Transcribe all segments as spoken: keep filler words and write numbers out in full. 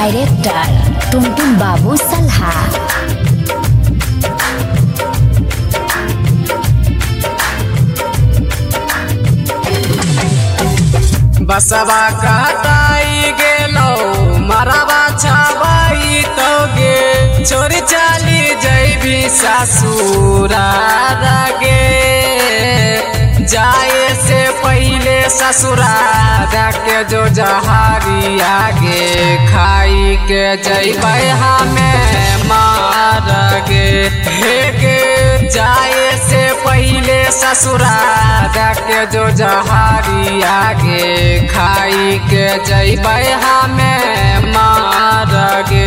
Director टुनटुन बाबू सल्हा। बसवा कटाई गेलो मरवा छावाई तो गे छोरी चाली जैबी ससुरार गे जाए से पहले ससुरार के जो जहारी आगे खाई के जैबै हमें मार गे हे गे जाए से पहले ससुरार के जो जहारी आगे खाई के जैबै हमें मार गे।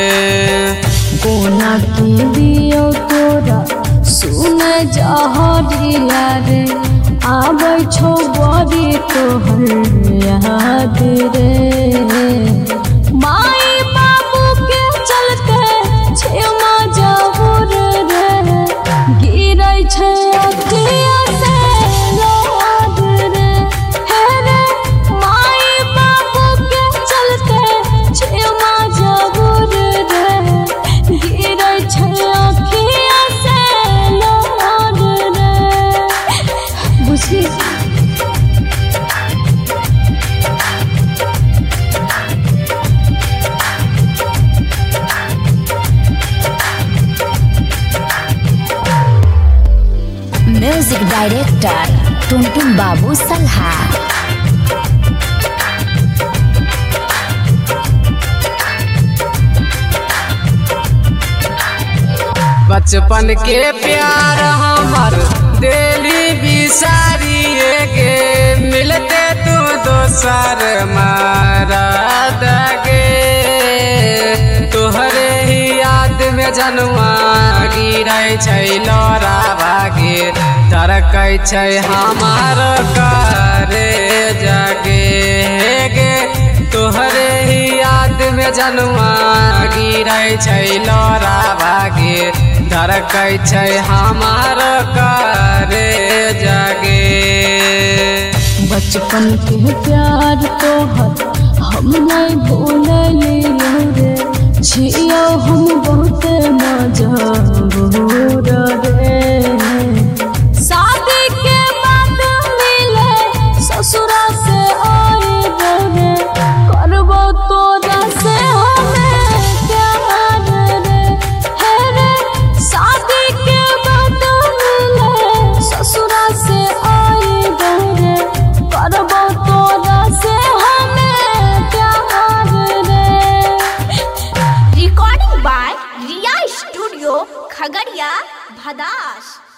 कोना के दियो तोरा सुन जहरिया रे आबै छौ बड़ी तोहर याद रे माई बाबू के चलते छेमा जहुर रे गिरै छै अखिया से लोड रे हे रे माई बाबू के चलते छेमा जहुर रे गिरै छै अखिया से लोड रे बुझी। म्यूजिक डायरेक्टर टुनटुन बाबू सल्हा। बचपन के प्यार हमर दिली बिसारी गे मिलते तू दोसर मरद गे तोहरे ही याद में जनुआ गिरै छै लौरा भागे तरकै छै हमार करे जगे गे तोहरे ही याद में जनुआ गिरै छै लौरा भागे धड़कै छै हमार करे जगे। बचपन के प्यार तोहर हम नहीं भूलियो रे छियो हम बहुत मजबूर रे शादी के बाद मिले ससुरा से आई रे करबो तोरा से हमें प्यार रे हे रे शादी के बाद मिले ससुरा से आई रे करबो तोरा से हमें प्यार रे। Recording by Riya studio Khagaria Bhadas.